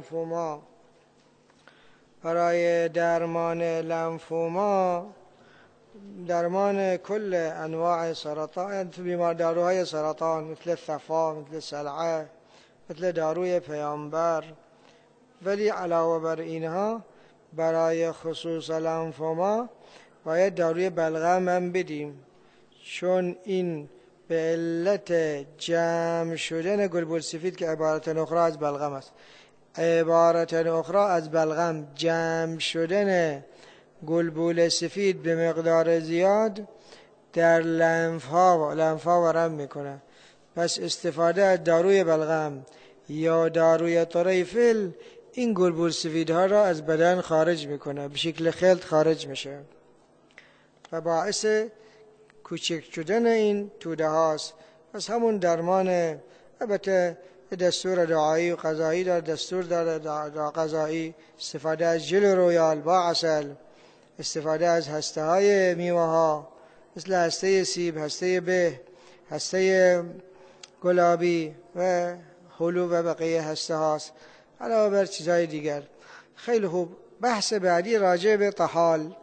لنفوما، درمان کل انواع سرطان، بیمار داروهای سرطان مثل ثفا، مثل سلعه، مثل داروی پیامبر. ولی علاوه بر اینها برای خصوص لنفوما باید داروی بلغم هم بدیم، چون این به علت جمع شدن گلبول سفید که عبارت اخرى از بلغم است، عبارت اخرى از بلغم جمع شدن گلبول سفید به مقدار زیاد در لنف ها ورم میکنه. پس استفاده از داروی بلغم یا داروی طریفل این گلبول سفیدها را از بدن خارج میکنه، به شکل خلط خارج میشه و باعث کوچک شدن این توده هاست. پس همون درمان، البته دستور دعایی و غذایی داره، دستور داره غذایی، استفاده از ژل رویال با عسل، استفاده از هسته های میوه ها مثل هسته سیب، هسته به، هسته گلابی و هلو و بقیه هسته هاست، علاوه بر چیزهای دیگر. خیلی خوب. بحث بعدی راجع به طحال.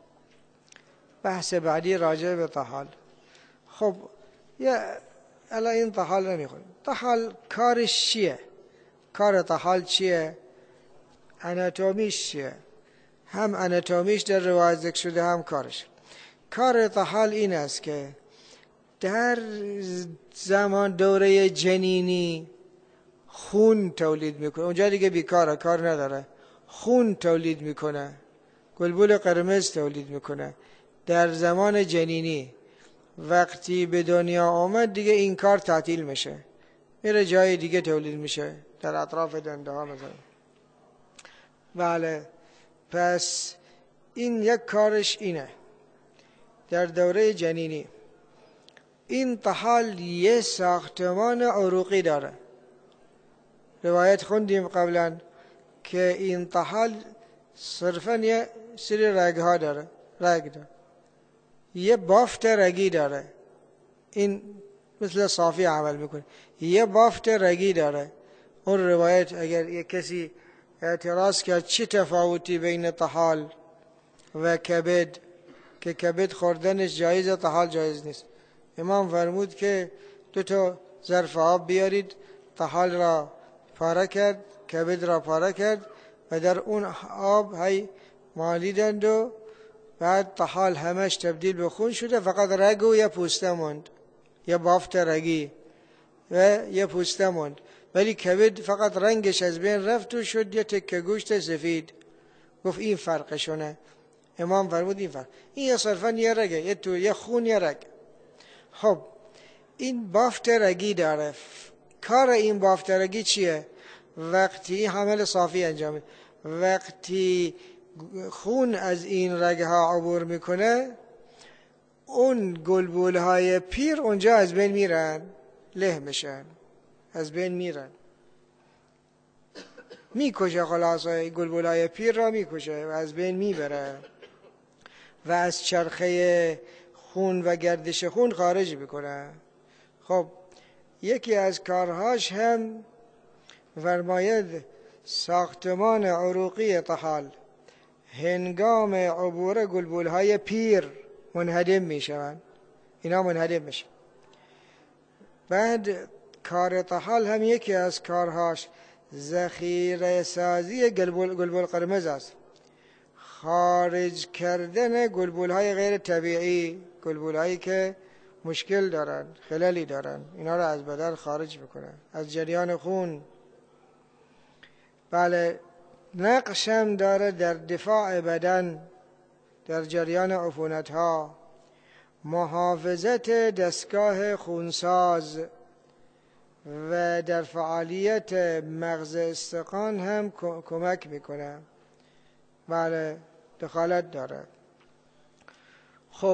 خب الان این طحال رو میخونیم. طحال کارش چیه؟ کار طحال چیه؟ اناتومیش چیه؟ هم اناتومیش در روایت ذکر شده، هم کارش. کار طحال این است که در زمان دوره جنینی خون تولید میکنه. اونجا دیگه بیکاره، کار نداره. خون تولید میکنه، گلبول قرمز تولید میکنه در زمان جنینی. وقتی به دنیا آمد دیگه این کار تعطیل میشه، میره جای دیگه تولید میشه، در اطراف دنده ها مثلا. بله، پس این یک کارش اینه در دوره جنینی. این طحال یه ساختمان عروقی داره. روایت خوندیم قبلا که این طحال صرفا یه سری رگها داره، رگ داره، یه بافت رگی داره. این مثل صافی عمل میکنه، یه بافت رگی داره. اون روایت اگر یک کسی اعتراض کرد چه تفاوتی بین طحال و کبد، که کبد خوردنش جایزه، طحال جایز نیست، امام فرمود که 2 ظرف آب بیارید، طحال را پاره کرد، کبد را پاره کرد و در اون آب هی مالیدند و بعد طحال همش تبدیل به خون شده، فقط رگ و یه پوسته موند، یه بافت رگی و یه پوسته موند. ولی کبد فقط رنگش از بین رفت و شد یه تکه گوشت سفید. گفت این فرقشونه. امام فرمود این فرق، این صرفا یه رگه، یه خون، یه رگ. خب این بافت رگی داره. کار این بافت رگی چیه؟ وقتی حمل صافی انجام، وقتی خون از این رگها عبور میکنه، اون گلبولهای پیر اونجا از بین میرن، له میشن، از بین میرن، میکشه. خلاصه گلبولهای پیر را میکشه و از بین میبره و از چرخه خون و گردش خون خارج میکنه. خب یکی از کارهاش هم فرماید ساختمان عروقی طحال هنگام عبور گلبولهای پیر منهدم میشوند، اینا منهدم میشن. بعد کار طحال هم یکی از کارهاش ذخیره سازی گلبول قرمز است، خارج کردن گلبولهای غیر طبیعی، گلبولهایی که مشکل دارن، خللی دارن، اینا رو از بدن خارج میکنن، از جریان خون. بله، نقش هم داره در دفاع بدن در جریان عفونت ها، محافظت دستگاه خونساز و در فعالیت مغز استقان هم کمک میکنه. بله، دخالت داره. خب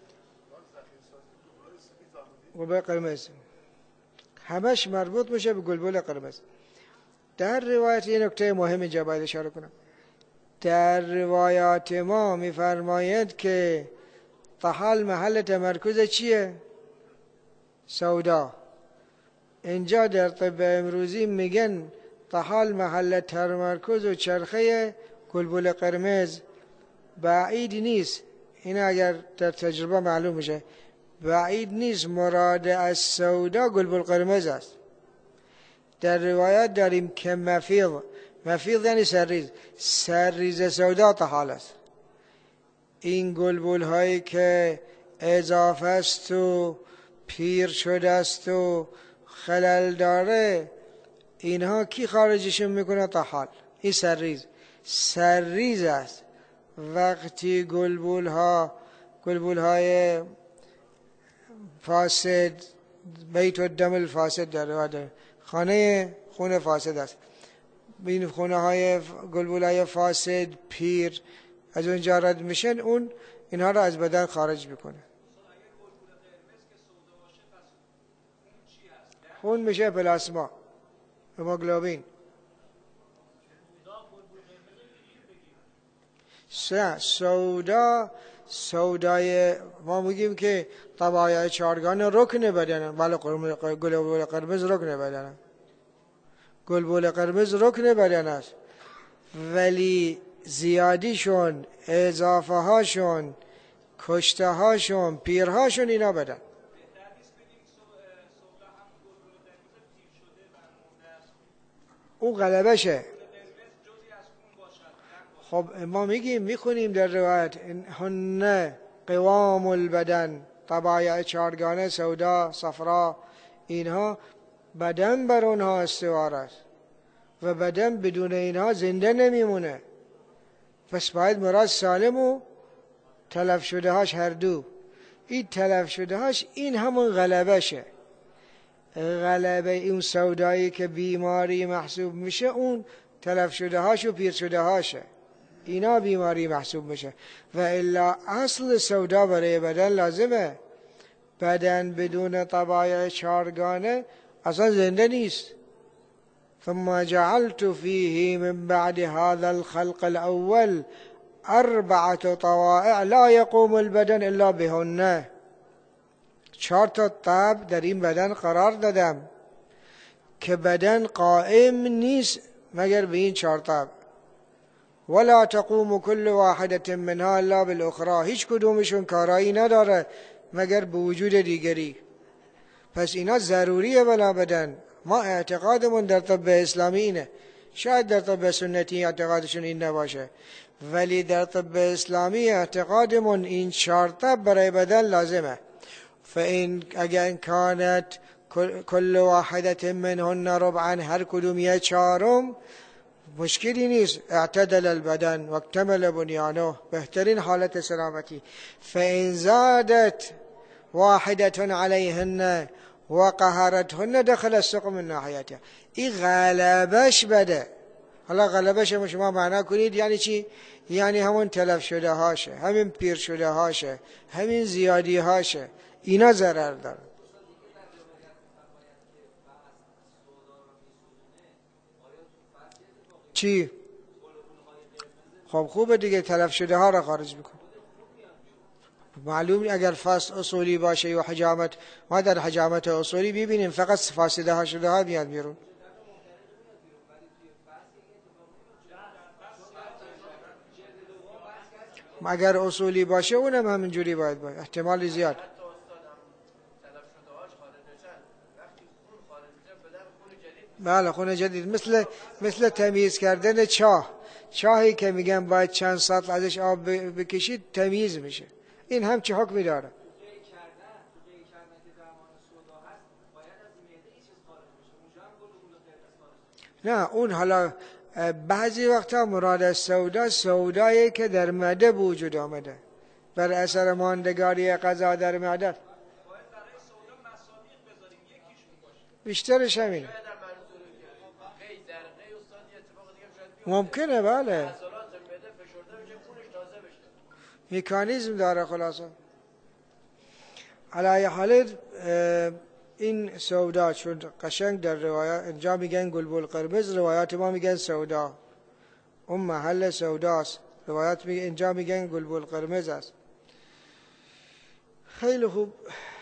گلبول قرمز همش مربوط میشه به گلبول قرمز. در روایت یه نکته مهم اینجا باید اشاره کنم. در روایات ما میفرماید که طحال محل تمرکز چیه؟ سودا. اینجا در طب امروزی میگن طحال محل تمرکز و چرخه گلبول قرمز. بعید نیست، این اگر در تجربه معلوم میشه، بعید نیست مراد از سودا گلبول قرمز است. در روایت داریم که مفیض یعنی سرریز سودا طحال است. این گلبول هایی که اضافه است و پیر شده است و خلل داره، اینها کی خارجشون میکنه؟ طحال. این سرریز است. وقتی گلبول های فاسد، بیت الدم الفاسد در روایت خانه خون فاسد است. این خونه های گلبولای فاسد پیر از اونجا رد میشن، اینها را از بدن خارج میکنه. خون میشه پلاسما، هموگلوبین. سودای ما میگیم که طبایع چارگان رکن بدنن، ولی گلبول قرمز رکن بدنن. گلبول قرمز رکن بدن است، ولی زیادیشون، اضافه هاشون، کشته هاشون، پیرهاشون اینا بدن. اون غلبشه. خب ما میخونیم در روایت هن قوام البدن، طبایع چارگانه سودا، صفرا، اینها بدن بر اونها استوار است و بدن بدون اینها زنده نمیمونه. پس باید مراد سالم و تلف شده هاش هر دو. این تلف شده هاش این همون غلبشه. غلبه اون سودایی که بیماری محسوب میشه، اون تلف شده هاش و پیر شده هاشه، اینا بیماری محسوب میشه. و الا اصل سودا برای بدن لازمه. بدن بدون طبایع چارگانه اصلا زنده نیست. ثم جعلت فيه من بعد هذا الخلق الأول 4 طوائع لا يقوم البدن الا بهن. 4 طبع در این بدن قرار دادم که بدن قائم نیست مگر به این 4 طبع. ولا تقوم كل واحدة منها الا بالاخرى. هیچ کدومشون کارایی نداره مگر به وجود دیگری. پس اینا ضروریه بلا بدن. ما اعتقادمون در طب اسلامی اینه، شاید در طب سنتی اعتقادشون این نباشه، ولی در طب اسلامی اعتقادمون این 4 طب برای بدن لازمه. فإن اگر كانت كل واحدة منهن ربعا، هر کدوم یه 4م، مشکلی نیست. اعتدل البدن و اکتمل بنیانه، بهترین حالت سلامتی. فإن زادت واحدة عليهن وقهرتهن دخل السقم من ناحیته. این غلبش بده. حالا غلبش هم شما معنا کنید یعنی چی؟ یعنی همون تلف شده هاشه، همین پیر شده هاشه، همین زیادی هاشه، اینا ضرر داره. چی؟ خب خوبه دیگه، تلف شده ها را خارج بکن. معلوم اگر فصل اصولی باشه و حجامت، ما در حجامت اصولی ببینیم فقط فاسده ها شده ها میاد بیرون. اگر اصولی باشه اونم همینجوری باید باشه، احتمال زیاد. بله خون جدید، مثل تمیز کردن چاهی که میگن باید چند سطل ازش آب بکشید تمیز میشه. این هم چه حکمی داره؟ نه اون حالا بعضی وقتا مراد از سودایی که در معده وجود آمده بر اثر ماندگاری غذا در معده. بیشترش همینه. ممکنه بله، مکانیزم داره خلاصه. علی حال این سودا چون قشنگ در روایات اینجا میگن گلبول قرمز، روایات ما میگن سودا، اون محل سوداست. روایات اینجا میگن گلبول قرمز است. خیلی خوب.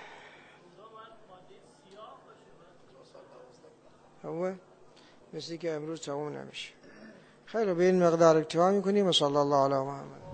هو مثل که امروز تموم نمیشه. خیلی به این مقدار اکتفا میکنیم و صلی الله علی محمد.